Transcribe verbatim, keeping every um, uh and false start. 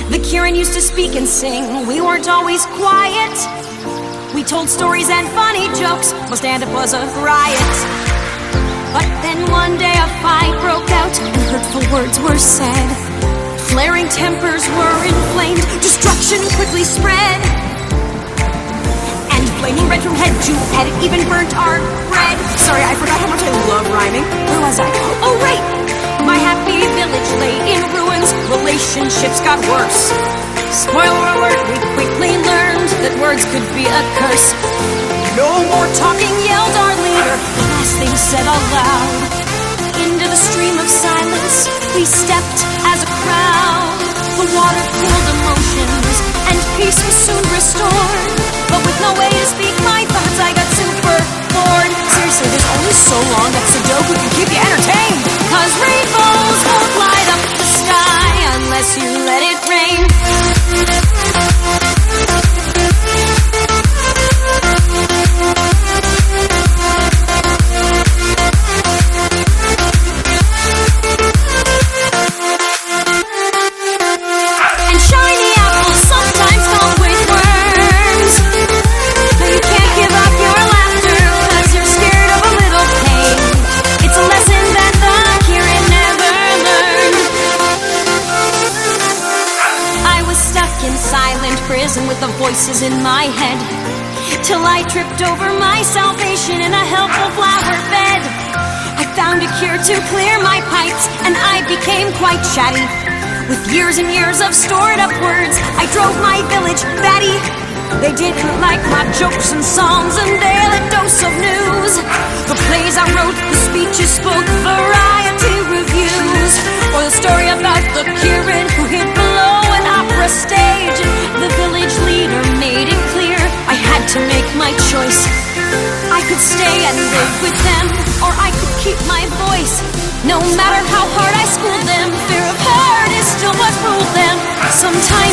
The Kieran used to speak and sing. We weren't always quiet. We told stories and funny jokes. My stand-up was a riot. But then one day a fight broke out and hurtful words were said. Flaring tempers were inflamed. Destruction quickly spread. And flaming red from head to head, it even burnt our bread. Sorry, I forgot how much I love rhyming. Where was I? Oh, right! My happy village lay in ruins. Relationships got worse. Spoiler alert, we quickly learned that words could be a curse. No more talking, yelled our leader. The last thing said aloud. Into the stream of silence we stepped as a crowd. The water cooled emotions and peace was soon restored. But with no way to speak my thoughts, I got super bored. Seriously, there's only so long that Sudoku can keep you entertained. Cause rainbows won't light up the sky unless you let it rain. And shiny apples sometimes come with worms. But you can't give up your laughter cause you're scared of a little pain. It's a lesson that the Kieran never learned. I was stuck in silent prison with the voices in my head, till I tripped over my salvation in a helpful flower bed. I found a cure to clear my pipes, and I became quite chatty. With years and years of stored up words, I drove my village batty. They didn't like my jokes and songs and daily dose of news. The plays I wrote, the speeches spoke, variety reviews. Or the story about the Kieran who hid below an opera stage. The village leader made it clear I had to make my choice. I could stay and live with them, or I could keep my voice. No matter how hard I schooled them, fear of hurt is still what ruled them. Sometimes